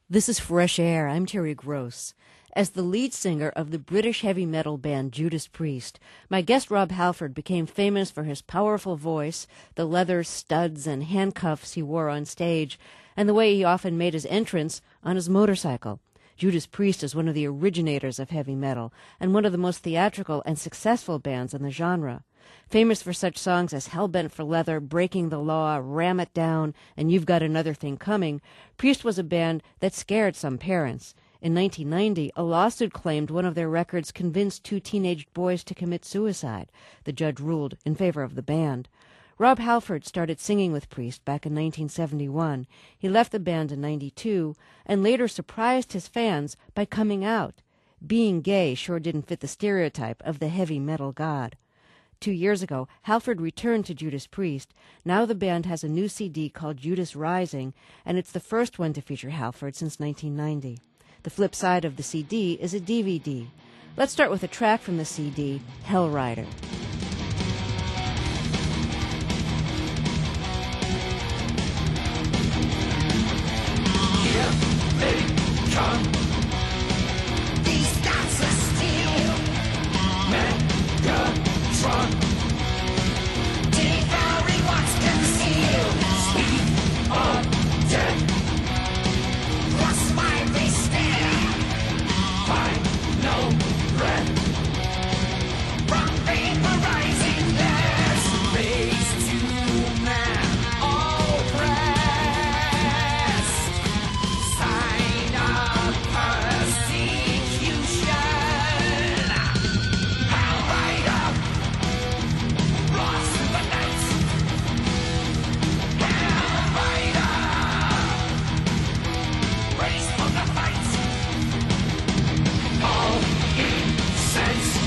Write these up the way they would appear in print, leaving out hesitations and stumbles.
This is Fresh Air. I'm Terry Gross. As the lead singer of the British heavy metal band Judas Priest, my guest Rob Halford became famous for his powerful voice, the leather studs and handcuffs he wore on stage, and the way he often made his entrance on his motorcycle. Judas Priest is one of the originators of heavy metal and one of the most theatrical and successful bands in the genre. Famous for such songs as Hellbent for Leather, Breaking the Law, Ram It Down, and You've Got Another Thing Coming, Priest was a band that scared some parents. In 1990, a lawsuit claimed one of their records convinced two teenage boys to commit suicide. The judge ruled in favor of the band. Rob Halford started singing with Priest back in 1971. He left the band in 92 and later surprised his fans by coming out. Being gay sure didn't fit the stereotype of the heavy metal god. 2 years ago, Halford returned to Judas Priest. Now the band has a new CD called Judas Rising, and it's the first one to feature Halford since 1990. The flip side of the CD is a DVD. Let's start with a track from the CD, Hell Rider. These guys are steel, Megatron, devouring what's concealed. Speed of death, cross my despair. Find no breath from vaporizing gas. Race to man, oppressed. Sign of persecution. Hell Rider, lost in the night. Hell Rider, race for the fight. All incense.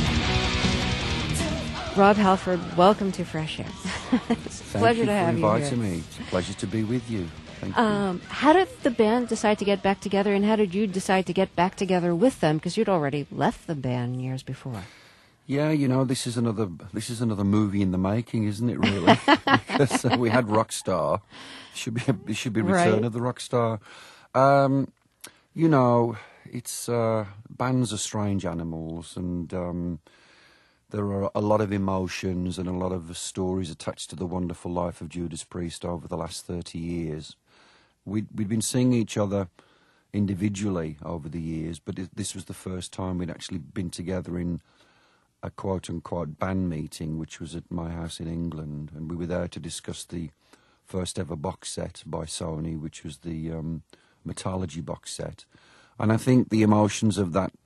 Rob Halford, welcome to Fresh Air. It's a pleasure to have you here. Thank you for inviting me. It's a pleasure to be with you. Thank you. How did the band decide to get back together, and how did you decide to get back together with them? Because you'd already left the band years before. Yeah, you know, this is another movie in the making, isn't it? Really, because we had Rockstar. It should be Return Right. of the Rockstar. You know, it's bands are strange animals, and there are a lot of emotions and a lot of stories attached to the wonderful life of Judas Priest over the last 30 years. We'd been seeing each other individually over the years, but this was the first time we'd actually been together in a quote-unquote band meeting, which was at my house in England, and we were there to discuss the first ever box set by Sony, which was the Metallurgy box set. And I think the emotions of that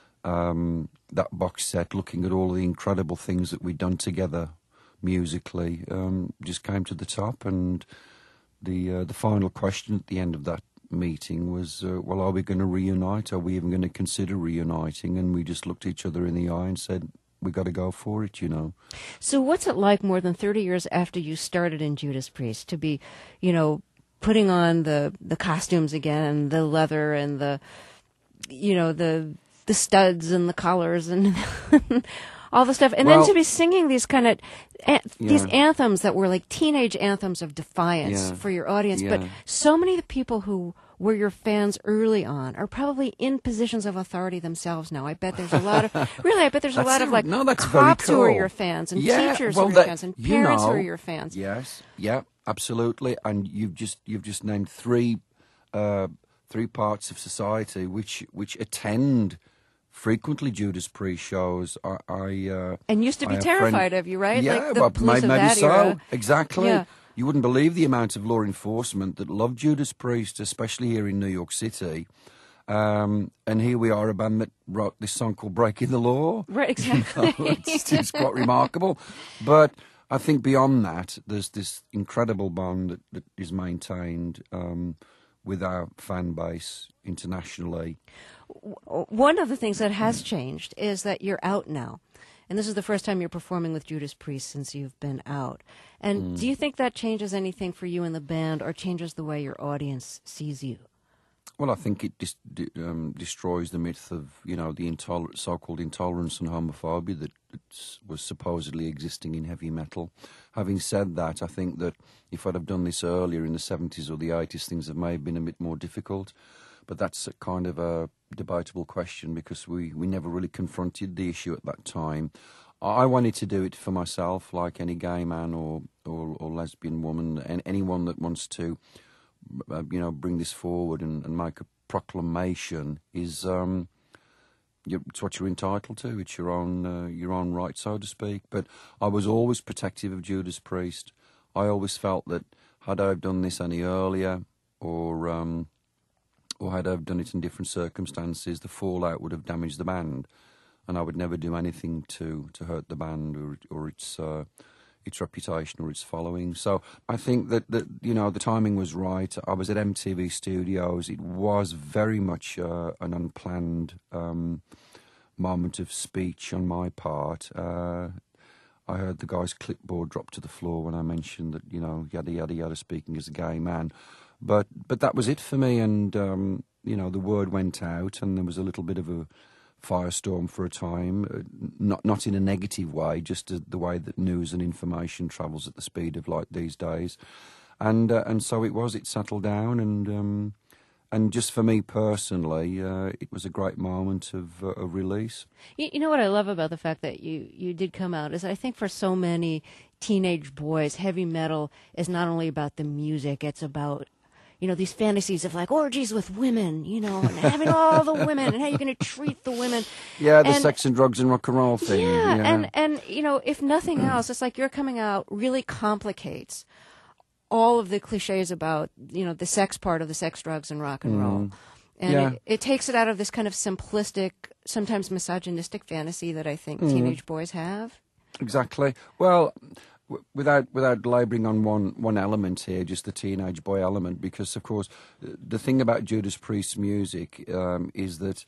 box set, looking at all the incredible things that we'd done together musically, just came to the top. And the final question at the end of that meeting was, well, are we going to reunite? Are we even going to consider reuniting? And we just looked each other in the eye and said, we got to go for it, you know. So what's it like more than 30 years after you started in Judas Priest to be, you know, putting on the costumes again, the leather and the studs and the collars and all the stuff, and then to be singing these kind of these anthems that were like teenage anthems of defiance for your audience. But so many of the people who were your fans early on are probably in positions of authority themselves now. I bet there's a lot of a lot of like cops who are your fans and teachers who are your fans and parents who are your fans. Yes, yeah, absolutely. And you've just named three parts of society which attend frequently Judas Priest shows. And used to be terrified of you, right? Yeah, like the well, police of maybe that so. era. Exactly. Yeah. You wouldn't believe the amount of law enforcement that loved Judas Priest, especially here in New York City. And here we are, a band that wrote this song called Breaking the Law. Right, exactly. You know, it's quite remarkable. But I think beyond that, there's this incredible bond that is maintained with our fan base internationally. One of the things that has changed is that you're out now. And this is the first time you're performing with Judas Priest since you've been out. And do you think that changes anything for you in the band or changes the way your audience sees you? Well, I think it destroys the myth of, you know, the so-called intolerance and homophobia that was supposedly existing in heavy metal. Having said that, I think that if I'd have done this earlier in the 70s or the 80s, things may have been a bit more difficult. But that's a kind of a debatable question because we never really confronted the issue at that time. I wanted to do it for myself, like any gay man or lesbian woman, and anyone that wants to, bring this forward and make a proclamation is. It's what you're entitled to. It's your own right, so to speak. But I was always protective of Judas Priest. I always felt that had I have done this any earlier, or had I have done it in different circumstances, the fallout would have damaged the band, and I would never do anything to hurt the band or its reputation or its following. So I think that the timing was right. I was at MTV Studios. It was very much an unplanned moment of speech on my part. I heard the guy's clipboard drop to the floor when I mentioned that, yada, yada, yada, speaking as a gay man. But that was it for me, and, the word went out, and there was a little bit of a firestorm for a time, not in a negative way, just the way that news and information travels at the speed of light these days. And so it settled down, and just for me personally, it was a great moment of release. You know what I love about the fact that you did come out is I think for so many teenage boys, heavy metal is not only about the music, it's about these fantasies of like orgies with women, and having all the women and how you're going to treat the women. Yeah, the sex and drugs and rock and roll thing. Yeah. And if nothing else, it's like your coming out really complicates all of the cliches about, the sex part of the sex, drugs, and rock and roll. And it takes it out of this kind of simplistic, sometimes misogynistic fantasy that I think teenage boys have. Exactly. Well, without labouring on one element here, just the teenage boy element, because of course the thing about Judas Priest's music is that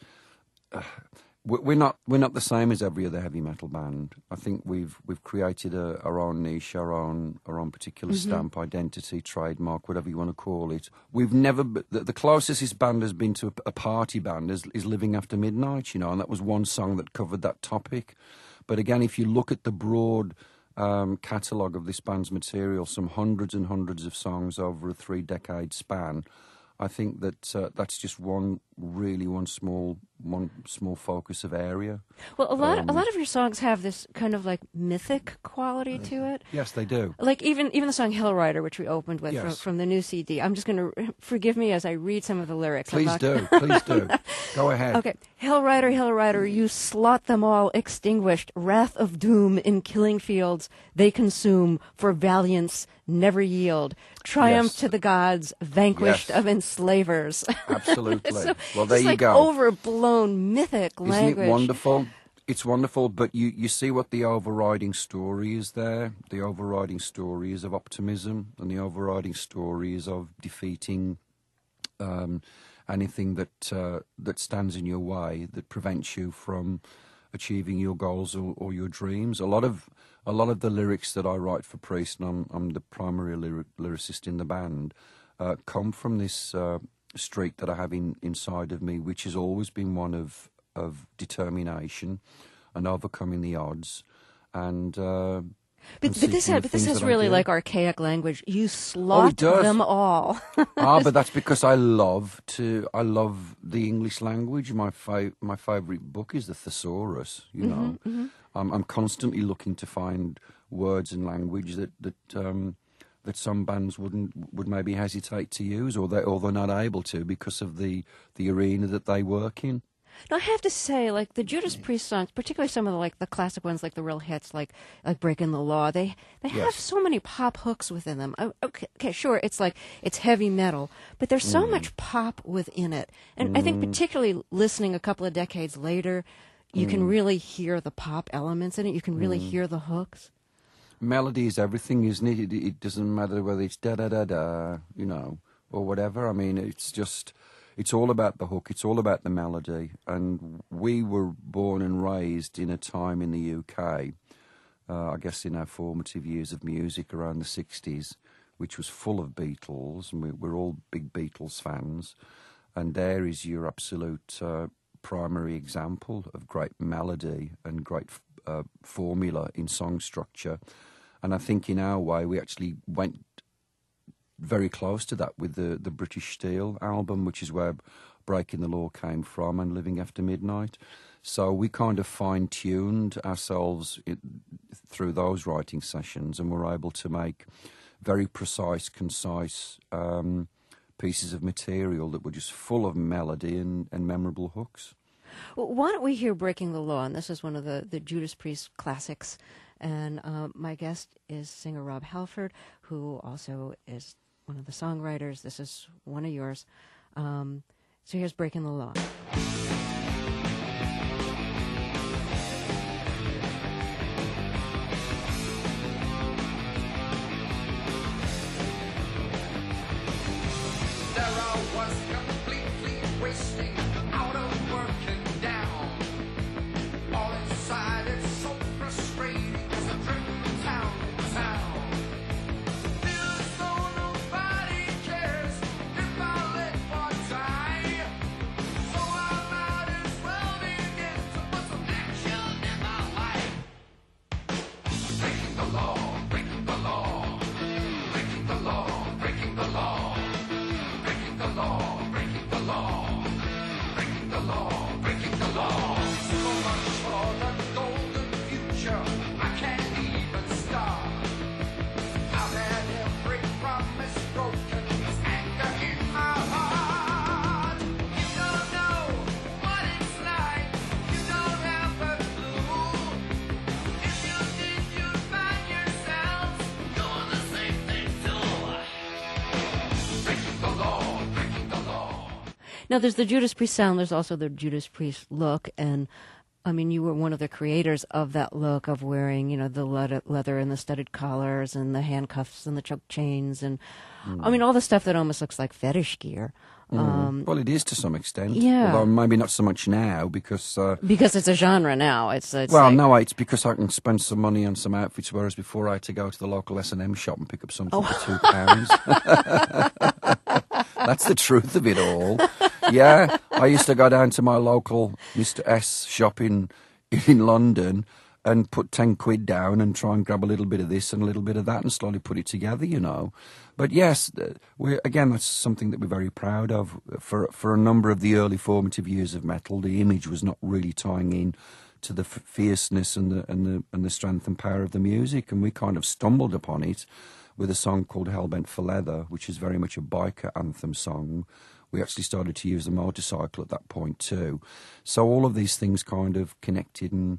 we're not the same as every other heavy metal band. I think we've created our own niche, our own particular stamp, identity, trademark, whatever you want to call it. We've never the closest this band has been to a party band is Living After Midnight, and that was one song that covered that topic. But again, if you look at the broad catalogue of this band's material, some hundreds and hundreds of songs over a 3-decade span, I think that that's just one small focus of area. Well, a lot of your songs have this kind of like mythic quality to it. Yes, they do. Like even the song Hell Rider, which we opened with from the new CD. I'm just going to forgive me as I read some of the lyrics. Please do. Go ahead. Okay. Hell Rider, you slot them all extinguished. Wrath of doom in killing fields they consume. For valiance never yield. Triumph to the gods, vanquished of enslavers. Absolutely. So well, there you go. Overblown mythic language. Isn't it wonderful? It's wonderful, but you see what the overriding story is there. The overriding story is of optimism, and the overriding story is of defeating anything that stands in your way, that prevents you from achieving your goals or your dreams. A lot of the lyrics that I write for Priest, and I'm the primary lyricist in the band, come from this streak that I have inside of me, which has always been one of determination and overcoming the odds. And But this is really like archaic language. You slot them all. But that's because I love the English language. My favourite book is the Thesaurus. I'm constantly looking to find words and language that some bands would maybe hesitate to use, or they're not able to because of the arena that they work in. Now, I have to say, like the Judas Priest songs, particularly some of the classic ones, like the real hits, like "Breaking the Law," they have so many pop hooks within them. Okay, sure, it's heavy metal, but there's so much pop within it, and I think particularly listening a couple of decades later, you can really hear the pop elements in it. You can really hear the hooks. Melody is everything, isn't it? It doesn't matter whether it's da da da da, or whatever. I mean, it's all about the hook. It's all about the melody. And we were born and raised in a time in the UK, I guess in our formative years of music around the 60s, which was full of Beatles, and we're all big Beatles fans. And there is your absolute primary example of great melody and great formula in song structure. And I think in our way, we actually went very close to that with the British Steel album, which is where Breaking the Law came from and Living After Midnight. So we kind of fine-tuned ourselves through those writing sessions, and were able to make very precise, concise pieces of material that were just full of melody and memorable hooks. Well, why don't we hear Breaking the Law? And this is one of the Judas Priest classics. And my guest is singer Rob Halford, who also is one of the songwriters. This is one of yours. So here's Breaking the Law. Now, there's the Judas Priest sound. There's also the Judas Priest look. And, I mean, you were one of the creators of that look of wearing, you know, the leather and the studded collars and the handcuffs and the choke chains. And, I mean, all the stuff that almost looks like fetish gear. Well, it is to some extent. Yeah. Although maybe not so much now because it's a genre now. It's well, like, no, it's because I can spend some money on some outfits, whereas before I had to go to the local S&M shop and pick up something for £2. That's the truth of it all. Yeah, I used to go down to my local Mr. S shop in London and put 10 quid down and try and grab a little bit of this and a little bit of that and slowly put it together, you know. But yes, that's something that we're very proud of. For a number of the early formative years of metal, the image was not really tying in to the fierceness and the strength and power of the music, and we kind of stumbled upon it with a song called Hellbent for Leather, which is very much a biker anthem song. We actually started to use the motorcycle at that point too. So all of these things kind of connected and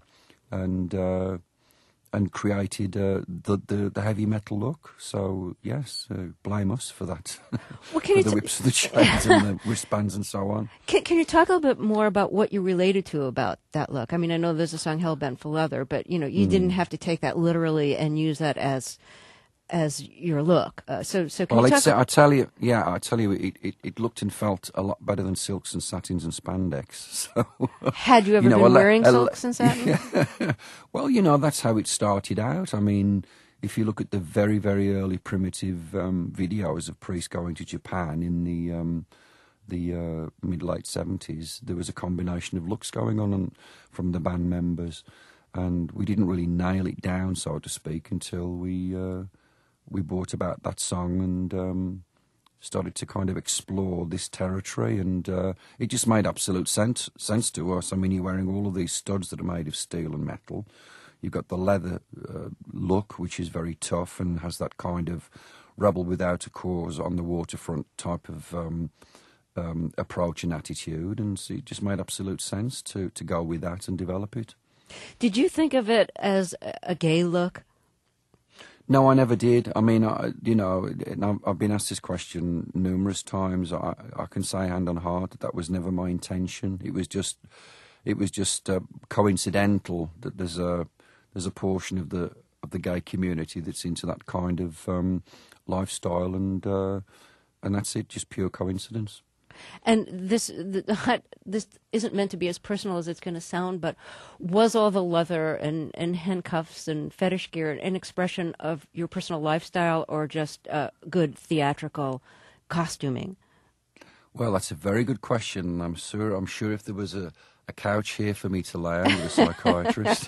created the heavy metal look. So yes, blame us for that. Well, for the whips, the chains, and the wristbands, and so on. Can you talk a little bit more about what you related to about that look? I mean, I know there's a song Hellbent for Leather, but you know, you didn't have to take that literally and use that as your look. So can you talk? I tell you, it looked and felt a lot better than silks and satins and spandex. So, had you ever been wearing silks and satins? Yeah. Well, you know, that's how it started out. I mean, if you look at the very, very early primitive videos of Priest going to Japan in the mid-late 70s, there was a combination of looks going on from the band members, and we didn't really nail it down, so to speak, until we brought about that song and started to kind of explore this territory, and it just made absolute sense to us. I mean, you're wearing all of these studs that are made of steel and metal. You've got the leather look, which is very tough and has that kind of rebel without a cause on the waterfront type of approach and attitude, and so it just made absolute sense to go with that and develop it. Did you think of it as a gay look? No, I never did. I mean, I've been asked this question numerous times. I can say hand on heart that was never my intention. It was just coincidental that there's a portion of the gay community that's into that kind of lifestyle, and that's it. Just pure coincidence. And this isn't meant to be as personal as it's going to sound, but was all the leather and handcuffs and fetish gear an expression of your personal lifestyle, or just good theatrical costuming? Well, that's a very good question. I'm sure if there was a couch here for me to lay on with a psychiatrist,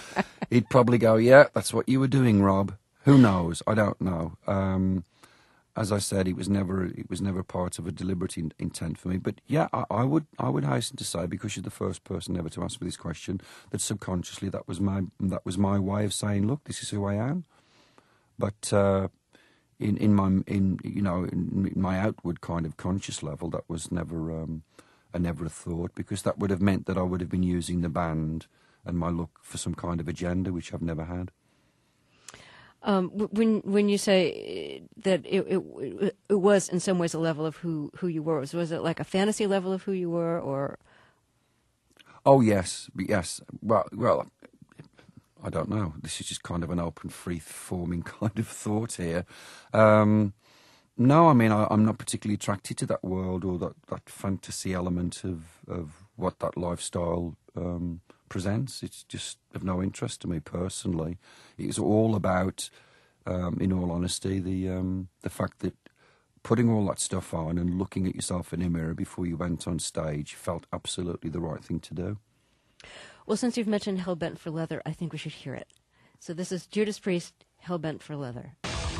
he'd probably go, yeah, that's what you were doing, Rob. Who knows? I don't know. as I said, it was never part of a deliberate intent for me. But yeah, I would hasten to say, because you're the first person ever to ask me this question, that subconsciously that was my way of saying, look, this is who I am. But in my outward kind of conscious level, that was never a thought, because that would have meant that I would have been using the band and my look for some kind of agenda, which I've never had. When you say that it was in some ways a level of who you were, was it like a fantasy level of who you were, or? Oh yes. Well, I don't know. This is just kind of an open, free-forming kind of thought here. No, I mean, I'm not particularly attracted to that world or that fantasy element of what that lifestyle presents. It's just of no interest to me personally. It's all about, in all honesty, the fact that putting all that stuff on and looking at yourself in a mirror before you went on stage felt absolutely the right thing to do. Well, since you've mentioned Hellbent for Leather, I think we should hear it. So this is Judas Priest, Hellbent for Leather.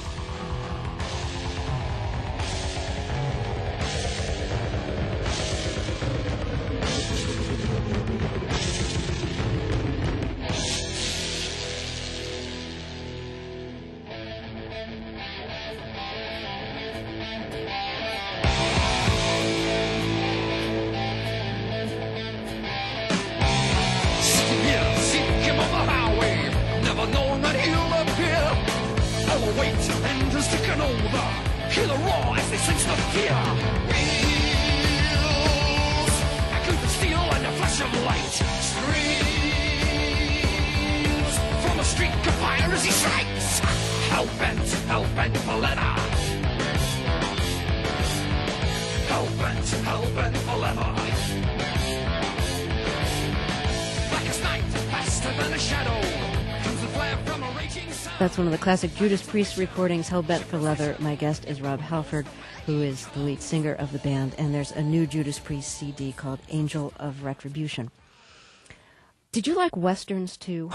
Hear the roar as they sense the fear. Wheels, a glue of steel and a flash of light. Streams from a streak of fire as he strikes. Hellbent for leather. Hellbent for leather. Black as night, faster than a shadow. Comes the flare from a raging sun. That's one of the classic Judas Priest recordings, Hellbent for Leather. My guest is Rob Halford, who is the lead singer of the band, and there's a new Judas Priest CD called Angel of Retribution. Did you like Westerns, too?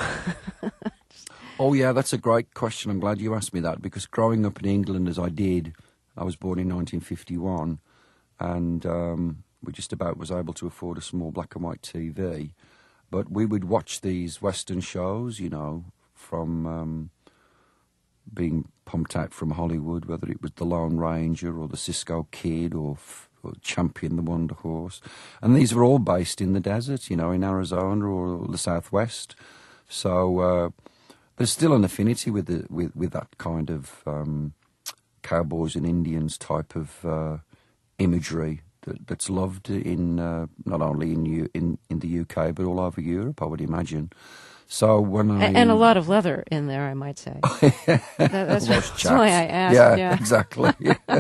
Oh, yeah, that's a great question. I'm glad you asked me that, because growing up in England as I did, I was born in 1951, and we just about was able to afford a small black and white TV. But we would watch these Western shows, you know, from being pumped out from Hollywood, whether it was The Lone Ranger or The Cisco Kid or Champion the Wonder Horse. And these were all based in the desert, you know, in Arizona or the Southwest. So there's still an affinity with that kind of cowboys and Indians type of imagery that's loved in not only in the UK but all over Europe, I would imagine. So when and a lot of leather in there, I might say. That's why I asked. Yeah. Exactly.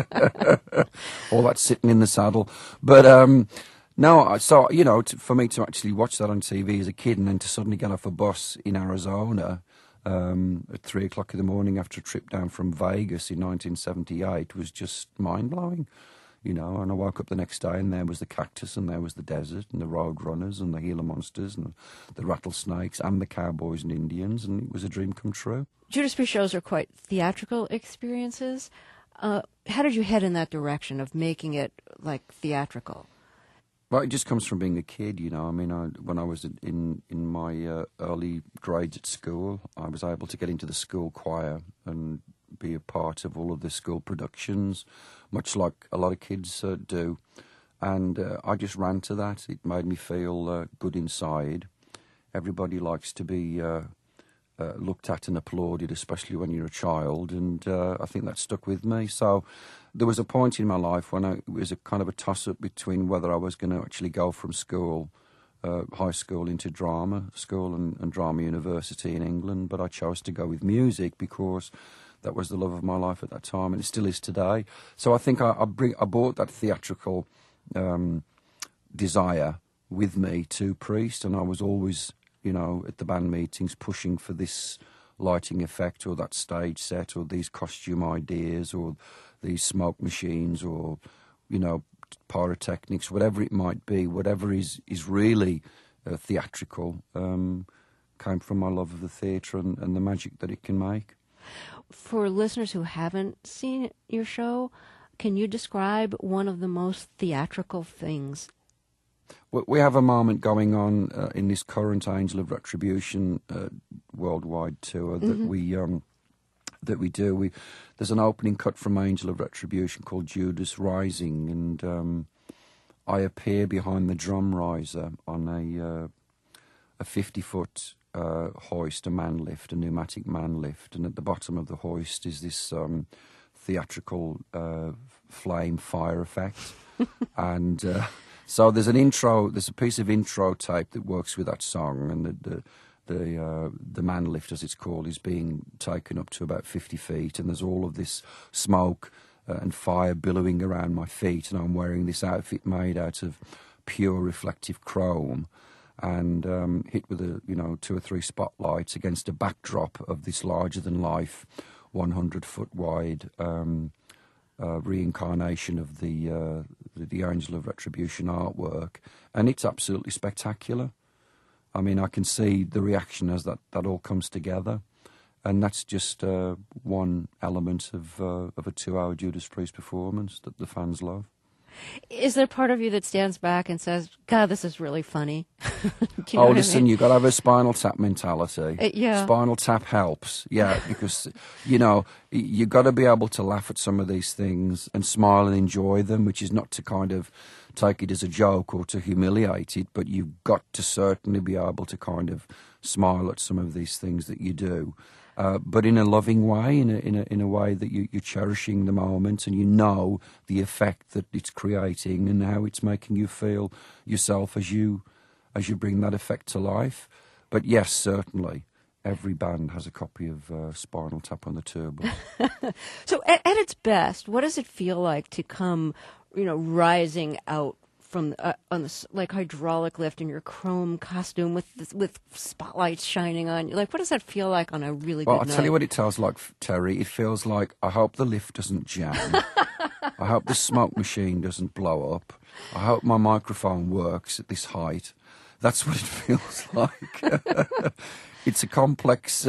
All that sitting in the saddle, but no. So you know, for me to actually watch that on TV as a kid, and then to suddenly get off a bus in Arizona at 3 o'clock in the morning after a trip down from Vegas in 1978 was just mind blowing. You know, and I woke up the next day and there was the cactus and there was the desert and the road runners and the Gila monsters and the rattlesnakes and the cowboys and Indians, and it was a dream come true. Judas Priest shows are quite theatrical experiences. How did you head in that direction of making it like theatrical? Well, it just comes from being a kid, you know. I mean, when I was in my early grades at school, I was able to get into the school choir and be a part of all of the school productions, much like a lot of kids do. And I just ran to that. It made me feel good inside. Everybody likes to be looked at and applauded, especially when you're a child. And I think that stuck with me. So there was a point in my life when it was a kind of a toss-up between whether I was going to actually go from school, high school, into drama school and drama university in England. But I chose to go with music because that was the love of my life at that time, and it still is today. So I think I brought that theatrical desire with me to Priest, and I was always, you know, at the band meetings pushing for this lighting effect or that stage set or these costume ideas or these smoke machines or, you know, pyrotechnics, whatever it might be, whatever is really theatrical, came from my love of the theatre and the magic that it can make. for listeners who haven't seen your show, can you describe one of the most theatrical things? We have a moment going on in this current Angel of Retribution worldwide tour that we do. There's an opening cut from Angel of Retribution called Judas Rising, and I appear behind the drum riser on a 50-foot hoist, a man lift, a pneumatic man lift, and at the bottom of the hoist is this theatrical flame fire effect. And so there's a piece of intro tape that works with that song, and the man lift, as it's called, is being taken up to about 50 feet, and there's all of this smoke and fire billowing around my feet, and I'm wearing this outfit made out of pure reflective chrome, and hit with 2 or 3 spotlights against a backdrop of this larger-than-life, 100-foot wide reincarnation of the Angel of Retribution artwork, and it's absolutely spectacular. I mean, I can see the reaction as that all comes together, and that's just one element of a 2-hour Judas Priest performance that the fans love. Is there part of you that stands back and says, God, this is really funny? Do you know listen, you've got to have a Spinal Tap mentality. Yeah. Spinal Tap helps, because, you've got to be able to laugh at some of these things and smile and enjoy them, which is not to kind of take it as a joke or to humiliate it, but you've got to certainly be able to kind of smile at some of these things that you do. But in a loving way, in a way that you're cherishing the moment, and you know the effect that it's creating and how it's making you feel yourself as you bring that effect to life. But yes, certainly, every band has a copy of Spinal Tap on the tour bus. So at its best, what does it feel like to come, rising out from on the like hydraulic lift in your chrome costume with spotlights shining on you? Like, what does that feel like on a really good night? Well, I'll tell you what it feels like, Terry. It feels like, I hope the lift doesn't jam. I hope the smoke machine doesn't blow up. I hope my microphone works at this height. That's what it feels like. It's a complex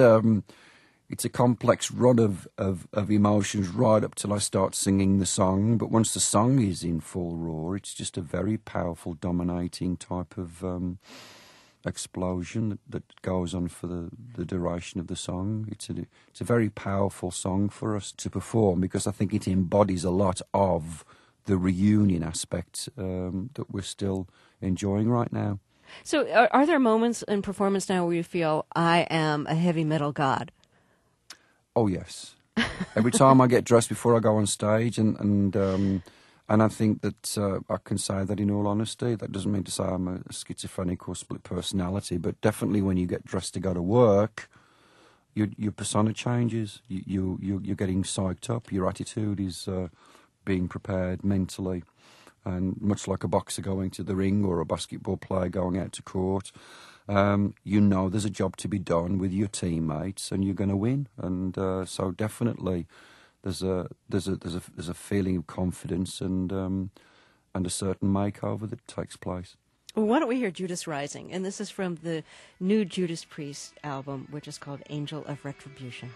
run of emotions right up till I start singing the song. But once the song is in full roar, it's just a very powerful, dominating type of explosion that goes on for the duration of the song. It's a very powerful song for us to perform, because I think it embodies a lot of the reunion aspect that we're still enjoying right now. So are there moments in performance now where you feel, I am a heavy metal god? Oh, yes. Every time I get dressed before I go on stage, and I think that I can say that in all honesty. That doesn't mean to say I'm a schizophrenic or split personality, but definitely when you get dressed to go to work, your persona changes. You're getting psyched up. Your attitude is being prepared mentally. And much like a boxer going to the ring or a basketball player going out to court, there's a job to be done with your teammates, and you're going to win. And so definitely, there's a feeling of confidence and a certain makeover that takes place. Well, why don't we hear Judas Rising? And this is from the new Judas Priest album, which is called Angel of Retribution.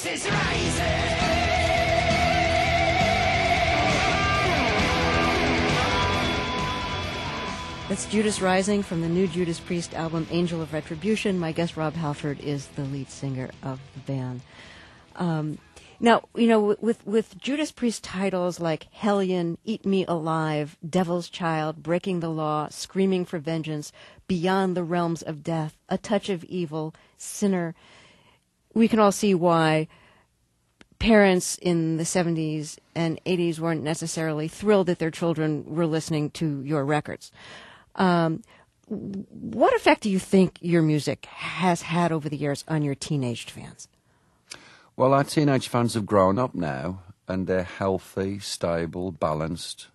is rising. That's Judas Rising from the new Judas Priest album, Angel of Retribution. My guest, Rob Halford, is the lead singer of the band. Now, with Judas Priest titles like Hellion, Eat Me Alive, Devil's Child, Breaking the Law, Screaming for Vengeance, Beyond the Realms of Death, A Touch of Evil, Sinner, we can all see why parents in the 70s and 80s weren't necessarily thrilled that their children were listening to your records. What effect do you think your music has had over the years on your teenage fans? Well, our teenage fans have grown up now, and they're healthy, stable, balanced,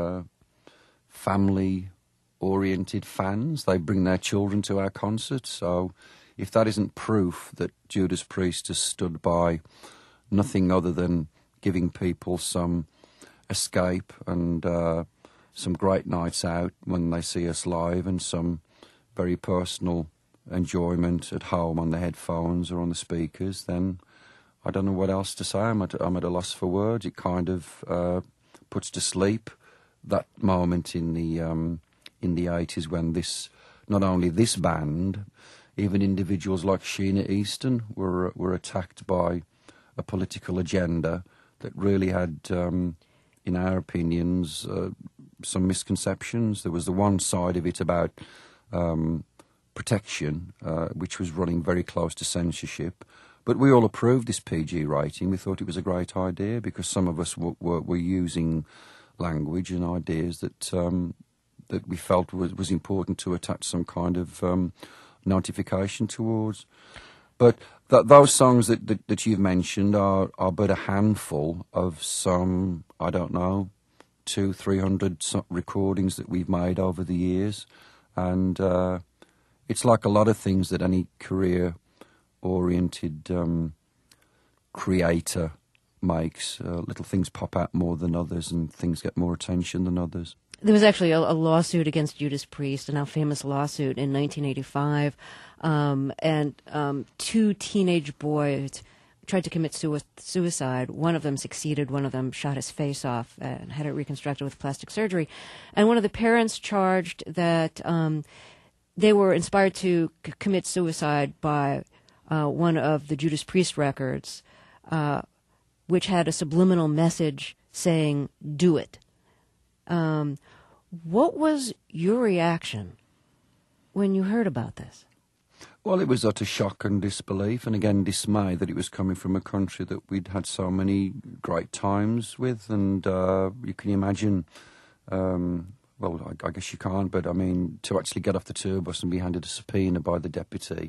family-oriented fans. They bring their children to our concerts. So if that isn't proof that Judas Priest has stood by nothing other than giving people some escape and some great nights out when they see us live, and some very personal enjoyment at home on the headphones or on the speakers, then I don't know what else to say. I'm at a loss for words. It kind of puts to sleep that moment in the 80s when not only this band, even individuals like Sheena Easton were attacked by a political agenda that really had, in our opinions, some misconceptions. There was the one side of it about protection, which was running very close to censorship. But we all approved this PG rating. We thought it was a great idea because some of us were using language and ideas that we felt was important to attach some kind of notification towards. But those songs that you've mentioned are but a handful of some, I don't know, 200-300 recordings that we've made over the years. And it's like a lot of things that any career-oriented creator makes. Little things pop out more than others, and things get more attention than others. There was actually a lawsuit against Judas Priest, a now famous lawsuit in 1985, and two teenage boys tried to commit suicide. One of them succeeded. One of them shot his face off and had it reconstructed with plastic surgery. And one of the parents charged that they were inspired to commit suicide by one of the Judas Priest records, which had a subliminal message saying, "Do it." What was your reaction when you heard about this? Well, it was utter shock and disbelief, and again dismay that it was coming from a country that we'd had so many great times with. And you can imagine, well, I guess you can't, but I mean, to actually get off the tour bus and be handed a subpoena by the deputy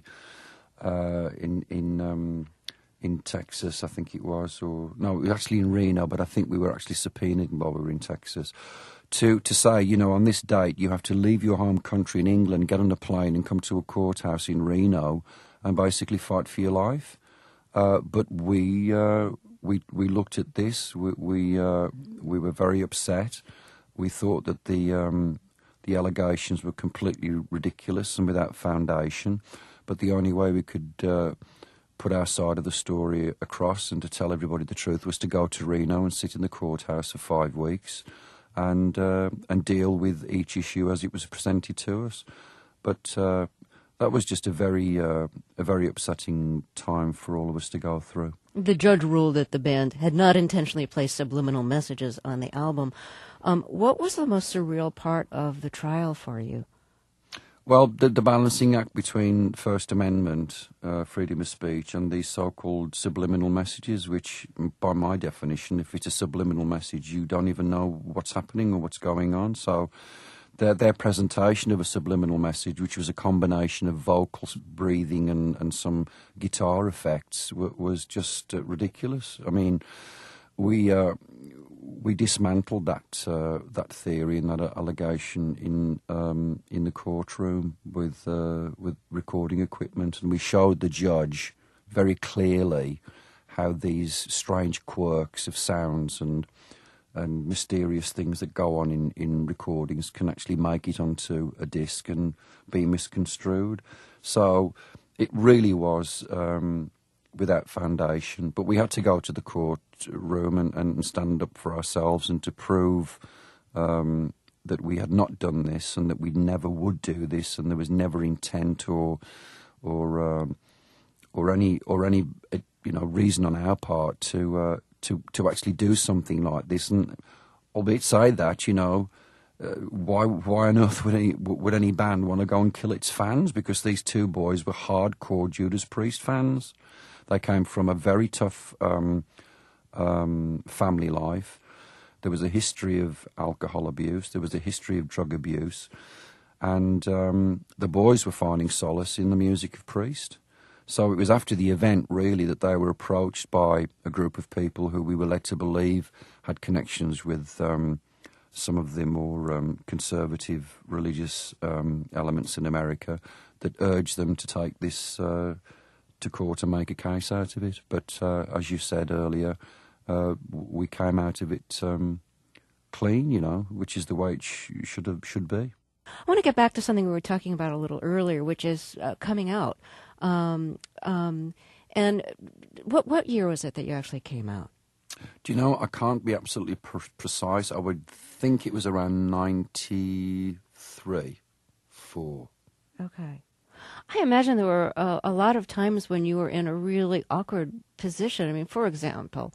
in Texas, I think it was, or no, it was actually in Reno, but I think we were actually subpoenaed while we were in Texas. To say, you know, on this date you have to leave your home country in England, get on a plane and come to a courthouse in Reno and basically fight for your life. But we looked at this. We were very upset. We thought that the allegations were completely ridiculous and without foundation. But the only way we could put our side of the story across and to tell everybody the truth was to go to Reno and sit in the courthouse for 5 weeks and deal with each issue as it was presented to us. But that was just a very upsetting time for all of us to go through. The judge ruled that the band had not intentionally placed subliminal messages on the album. What was the most surreal part of the trial for you? Well, the balancing act between First Amendment, freedom of speech, and these so-called subliminal messages, which, by my definition, if it's a subliminal message, you don't even know what's happening or what's going on. So their presentation of a subliminal message, which was a combination of vocals, breathing, and some guitar effects, was just ridiculous. I mean, we dismantled that theory and that allegation in the courtroom with recording equipment, and we showed the judge very clearly how these strange quirks of sounds and mysterious things that go on in recordings can actually make it onto a disc and be misconstrued. So it really was without foundation. But we had to go to the courtroom and stand up for ourselves and to prove that we had not done this and that we never would do this, and there was never intent or any reason on our part to actually do something like this. And albeit say that, why on earth would any band want to go and kill its fans? Because these two boys were hardcore Judas Priest fans. They came from a very tough family life. There was a history of alcohol abuse. There was a history of drug abuse. And the boys were finding solace in the music of Priest. So it was after the event, really, that they were approached by a group of people who we were led to believe had connections with some of the more conservative religious elements in America, that urged them to take this to court and make a case out of it. But as you said earlier, we came out of it clean, which is the way it should be. I want to get back to something we were talking about a little earlier, which is coming out. And what year was it that you actually came out? Do you know, I can't be absolutely precise. I would think it was around 93, 4. Okay. I imagine there were a lot of times when you were in a really awkward position. I mean, for example,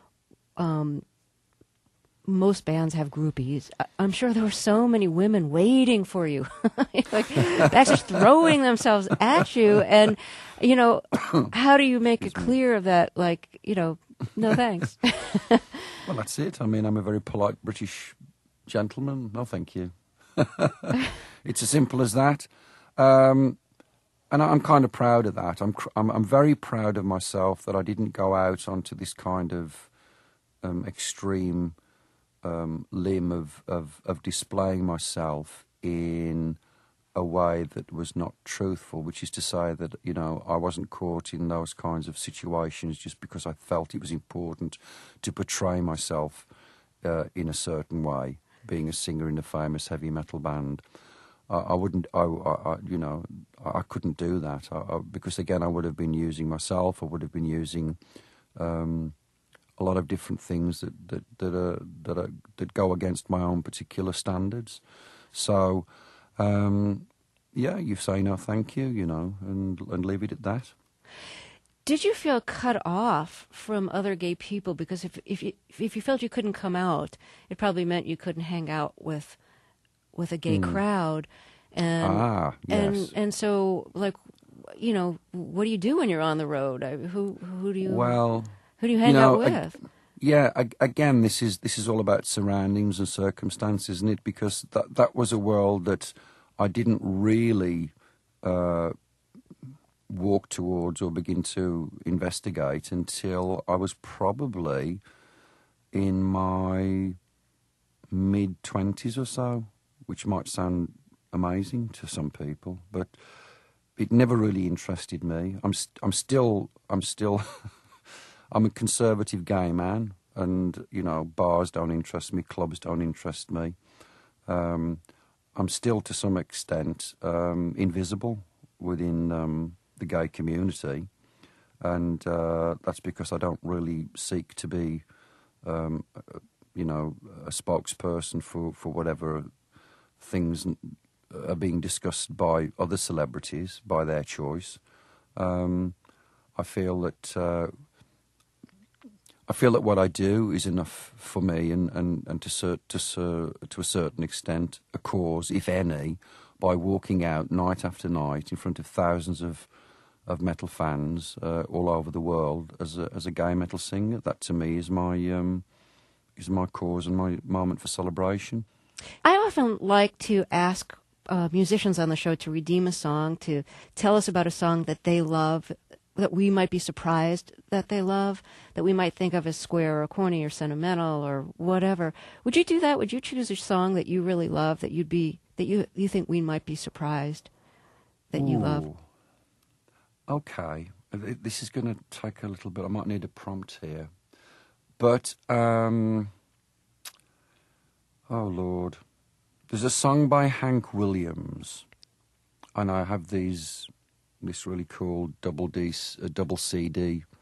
most bands have groupies. I'm sure there were so many women waiting for you, like actually throwing themselves at you. And, how do you make it clear that, like, no thanks? Well, that's it. I mean, I'm a very polite British gentleman. No, thank you. It's as simple as that. And I'm kind of proud of that. I'm very proud of myself that I didn't go out onto this kind of extreme limb of displaying myself in a way that was not truthful, which is to say that, I wasn't caught in those kinds of situations just because I felt it was important to portray myself in a certain way, being a singer in a famous heavy metal band. I couldn't do that because, again, I would have been using myself. I would have been using a lot of different things that go against my own particular standards. So, you say no, thank you, and leave it at that. Did you feel cut off from other gay people? Because if you felt you couldn't come out, it probably meant you couldn't hang out with a gay crowd. And, yes. And so, like, what do you do when you're on the road? Who do you hang out with? Again, this is all about surroundings and circumstances, isn't it? Because that was a world that I didn't really walk towards or begin to investigate until I was probably in my mid-20s or so, which might sound amazing to some people, but it never really interested me. I'm still I'm a conservative gay man, and bars don't interest me, clubs don't interest me. I'm still, to some extent, invisible within the gay community, and that's because I don't really seek to be, a spokesperson for whatever things are being discussed by other celebrities, by their choice. I feel that what I do is enough for me, and to a certain extent, a cause, if any, by walking out night after night in front of thousands of metal fans all over the world as a gay metal singer. That to me is my cause and my moment for celebration. I often like to ask musicians on the show to redeem a song, to tell us about a song that they love, that we might be surprised that they love, that we might think of as square or corny or sentimental or whatever. Would you do that? Would you choose a song that you really love, that you think we might be surprised that you love? Okay. This is going to take a little bit. I might need a prompt here. But, oh Lord. There's a song by Hank Williams, and I have this really cool double CD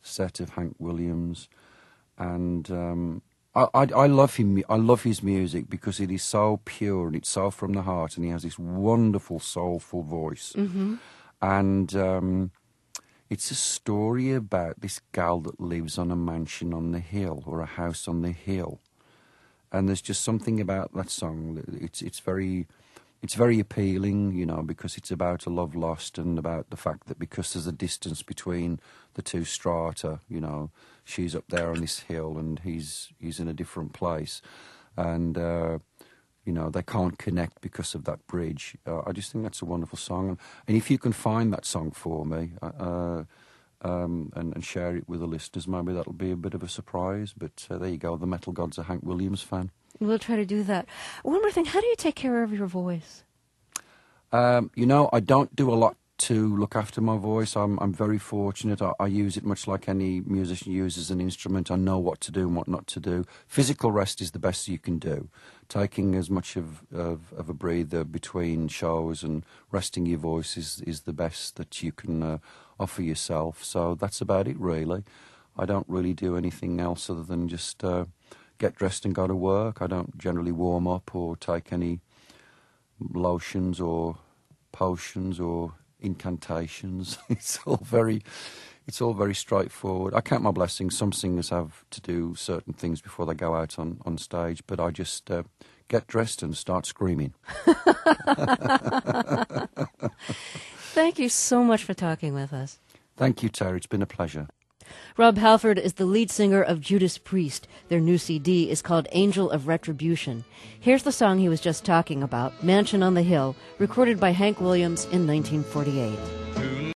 set of Hank Williams, and I love him. I love his music because it is so pure and it's so from the heart, and he has this wonderful, soulful voice. Mm-hmm. And it's a story about this gal that lives on a mansion on the hill or a house on the hill, and there's just something about that song. It's very appealing, you know, because it's about a love lost and about the fact that because there's a distance between the two strata, you know, she's up there on this hill and he's in a different place, and you know, they can't connect because of that bridge. I just think that's a wonderful song, and if you can find that song for me and share it with the listeners, maybe that'll be a bit of a surprise. But there you go, the Metal God's a Hank Williams fan. We'll try to do that. One more thing, how do you take care of your voice? You know, I don't do a lot to look after my voice. I'm very fortunate. I use it much like any musician uses an instrument. I know what to do and what not to do. Physical rest is the best you can do. Taking as much of a breather between shows and resting your voice is the best that you can offer yourself. So that's about it, really. I don't really do anything else other than just get dressed and go to work. I don't generally warm up or take any lotions or potions or incantations. It's all very straightforward. I count my blessings. Some singers have to do certain things before they go out on stage, but I just get dressed and start screaming. Thank you so much for talking with us. Thank you, Terry. It's been a pleasure. Rob Halford is the lead singer of Judas Priest. Their new CD is called Angel of Retribution. Here's the song he was just talking about, Mansion on the Hill, recorded by Hank Williams in 1948.